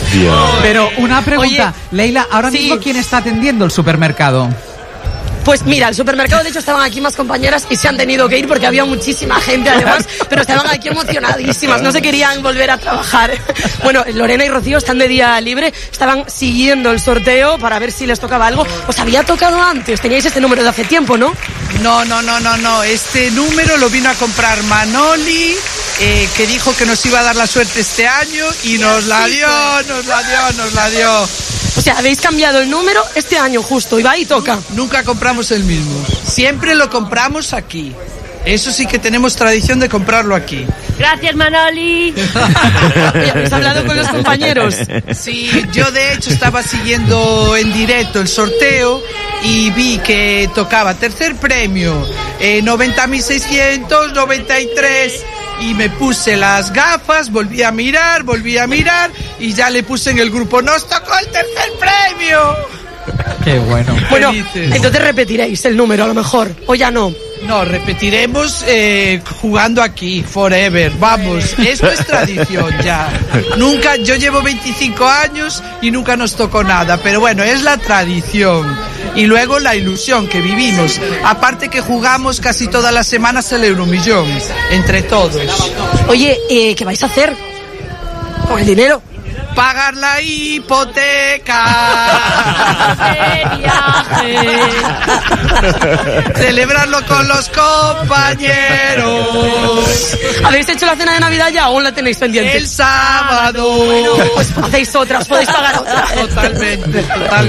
Dios. Pero una pregunta, Oye, Leila, ahora mismo ¿quién está atendiendo el supermercado? Pues mira, el supermercado, de hecho, estaban aquí más compañeras y se han tenido que ir porque había muchísima gente además, pero estaban aquí emocionadísimas, no se querían volver a trabajar. Bueno, Lorena y Rocío están de día libre, estaban siguiendo el sorteo para ver si les tocaba algo. ¿Os había tocado antes? Teníais este número de hace tiempo, ¿no? No. Este número lo vino a comprar Manoli, que dijo que nos iba a dar la suerte este año y nos la dio. O sea, habéis cambiado el número este año justo, y va y toca. Nunca compramos el mismo. Siempre lo compramos aquí. Eso sí que tenemos tradición de comprarlo aquí. Gracias, Manoli. ¿Habéis hablado con los compañeros? Sí, yo de hecho estaba siguiendo en directo el sorteo y vi que tocaba tercer premio, 90.693, y me puse las gafas, volví a mirar y ya le puse en el grupo, ¡nos tocó el tercer premio! Qué bueno. Bueno, Felices. entonces repetiréis el número a lo mejor, o ya no. No, repetiremos jugando aquí, forever, vamos, esto es tradición ya. Nunca, yo llevo 25 años y nunca nos tocó nada, pero bueno, es la tradición. Y luego la ilusión que vivimos, aparte que jugamos casi todas las semanas el Euromillón, entre todos. Oye, ¿qué vais a hacer con el dinero? Pagar la hipoteca. Celebrarlo con los compañeros. ¿Habéis hecho la cena de Navidad ya o aún la tenéis pendiente? El sábado. Bueno, pues hacéis otras, podéis pagar otras. Totalmente.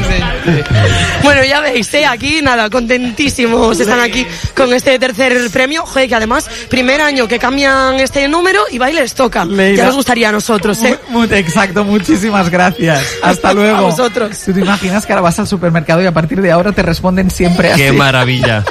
Bueno, ya veis, aquí nada, contentísimos están aquí con este tercer premio. Joder, que además, primer año que cambian este número y va y les toca. Leila. Ya nos gustaría a nosotros, Exacto, muchísimas gracias. Hasta luego. A vosotros. ¿Tú te imaginas que ahora vas al supermercado y a partir de ahora te responden siempre así? Qué maravilla.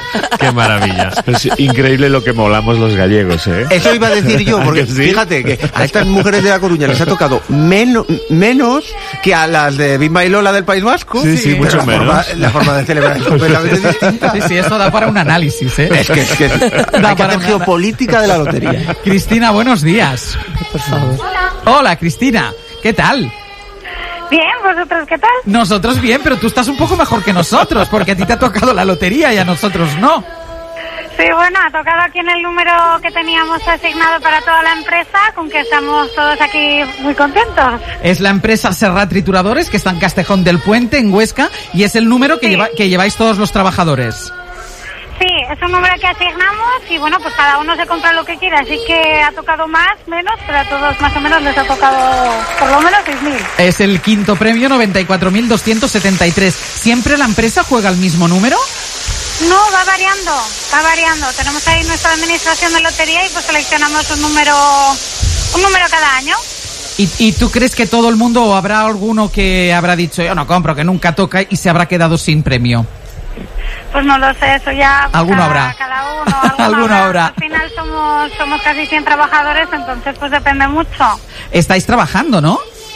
Es increíble lo que molamos los gallegos, ¿eh? Eso iba a decir yo, porque ¿Sí? fíjate que a estas mujeres de La Coruña les ha tocado menos que a las de Bimba y Lola del País Vasco. Sí, mucho pero menos. La forma de celebrar es completamente distinta. Sí, esto da para un análisis, ¿eh? Es que hay que hacer geopolítica de la lotería. Cristina, buenos días. Por favor. Hola, Cristina. ¿Qué tal? Bien, ¿vosotros qué tal? Nosotros bien, pero tú estás un poco mejor que nosotros, porque a ti te ha tocado la lotería y a nosotros no. Sí, bueno, ha tocado aquí en el número que teníamos asignado para toda la empresa, con que estamos todos aquí muy contentos. Es la empresa Serrat Trituradores, que está en Castejón del Puente, en Huesca, y es el número que, que lleváis todos los trabajadores. Sí, es un número que asignamos y bueno, pues cada uno se compra lo que quiere, así que ha tocado más, menos, pero a todos más o menos les ha tocado por lo menos 6.000. Es el quinto premio, 94.273. ¿Siempre la empresa juega el mismo número? No, va variando. Tenemos ahí nuestra administración de lotería y pues seleccionamos un número cada año. ¿Y tú crees que todo el mundo, o habrá alguno que habrá dicho, yo no compro, que nunca toca, y se habrá quedado sin premio? Pues no lo sé, eso ya... Alguno habrá. Cada uno, Alguno habrá. Al final somos casi 100 trabajadores, entonces pues depende mucho. Estáis trabajando, ¿no?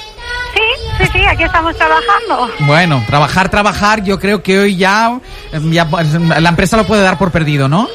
Sí, aquí estamos trabajando. Bueno, trabajar, yo creo que hoy ya pues, la empresa lo puede dar por perdido, ¿no?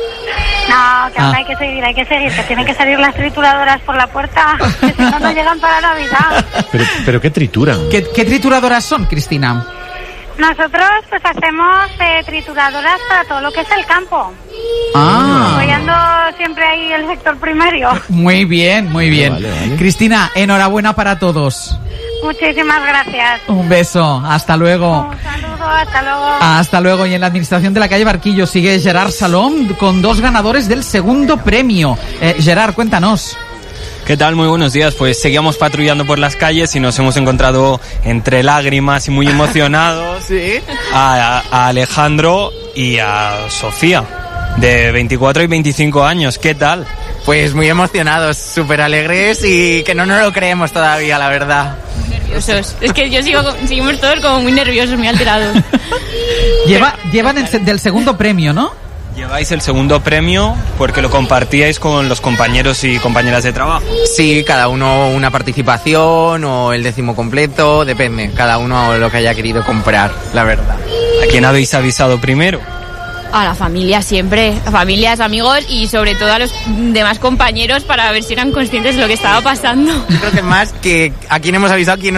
No, que hay que seguir, que tienen que salir las trituradoras por la puerta, que si no llegan para Navidad. Pero ¿qué trituran? ¿Qué trituradoras son, Cristina? Nosotros pues hacemos trituradoras para todo lo que es el campo. Apoyando siempre ahí el sector primario. Muy bien. Vale. Cristina, enhorabuena para todos. Muchísimas gracias. Un beso, hasta luego. Un saludo, hasta luego. Hasta luego. Y en la administración de la calle Barquillo sigue Gerard Salom con 2 ganadores del segundo premio. Gerard, cuéntanos. ¿Qué tal? Muy buenos días. Pues seguíamos patrullando por las calles y nos hemos encontrado entre lágrimas y muy emocionados a Alejandro y a Sofía, de 24 y 25 años. ¿Qué tal? Pues muy emocionados, súper alegres y que no nos lo creemos todavía, la verdad. Nerviosos. Es que seguimos todos como muy nerviosos, muy alterados. Llevan del segundo premio, ¿no? Lleváis el segundo premio porque lo compartíais con los compañeros y compañeras de trabajo. Sí, cada uno una participación o el 10º completo, depende, cada uno lo que haya querido comprar, la verdad. ¿A quién habéis avisado primero? A la familia siempre, a familias, amigos y sobre todo a los demás compañeros para ver si eran conscientes de lo que estaba pasando. Creo que más que a quién hemos avisado, quién